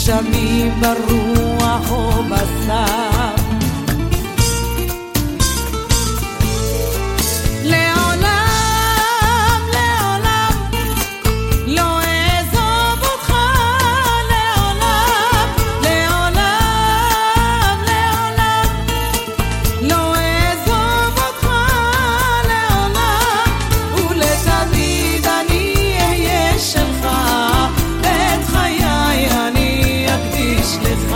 גשמים ברוח או בשר. לעולם, לעולם, לא אעזוב אותך, לעולם, לעולם, לעולם, לא אעזוב אותך, לעולם, ולתמיד אני אהיה שלך, את חיי אני אקדיש לך,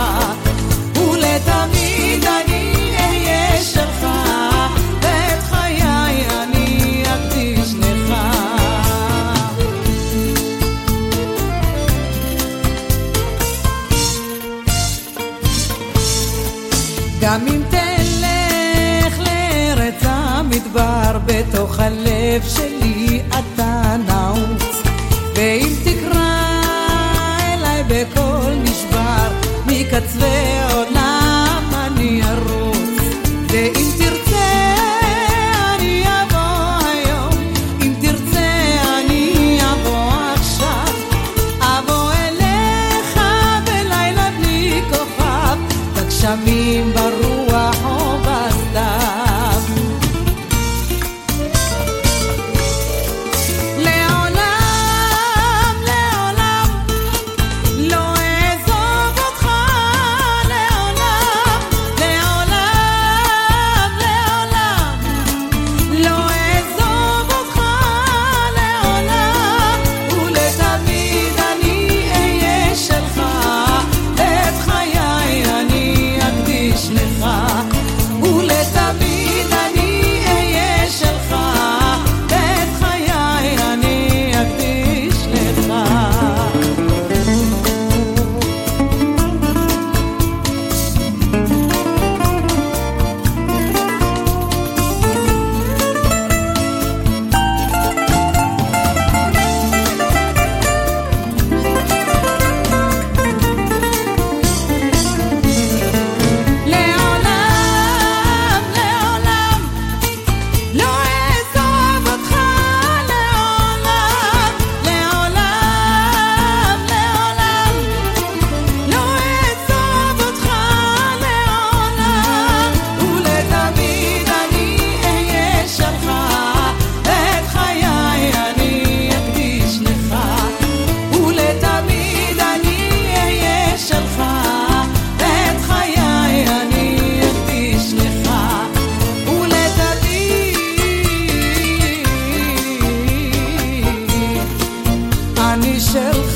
ולתמיד אני אהיה שלך, את חיי אני אקדיש לך. גם אם תלך לארץ המדבר, בתוך הלב שלי אתה נעוץ, ואם תקרא אליי בקול נשבר, מקצווי עולם אני ארוץ, ואם תרצה אני אבוא היום, אם תרצה אני אבוא עכשיו, אבוא אליך בלילה בלי כוכב, בגשמים ברוח או בסתיו. לעולם, לעולם, לא אעזוב אותך, לעולם, לעולם, לעולם, לא אעזוב אותך, לעולם, ולתמיד אני אהיה שלך, את חיי אני אקדיש לך, ולתמיד אני אהיה שלך, את חיי אני אקדיש לך. לעולם, לעולם, לא אעזוב אותך, לעולם, לעולם, לעולם, לא אעזוב אותך, לעולם, ולתמיד אני אהיה שלך, את חיי אני אקדיש לך, ולתמיד אני אהיה שלך, את חיי אני אקדיש לך, ולתמיד אני שלך.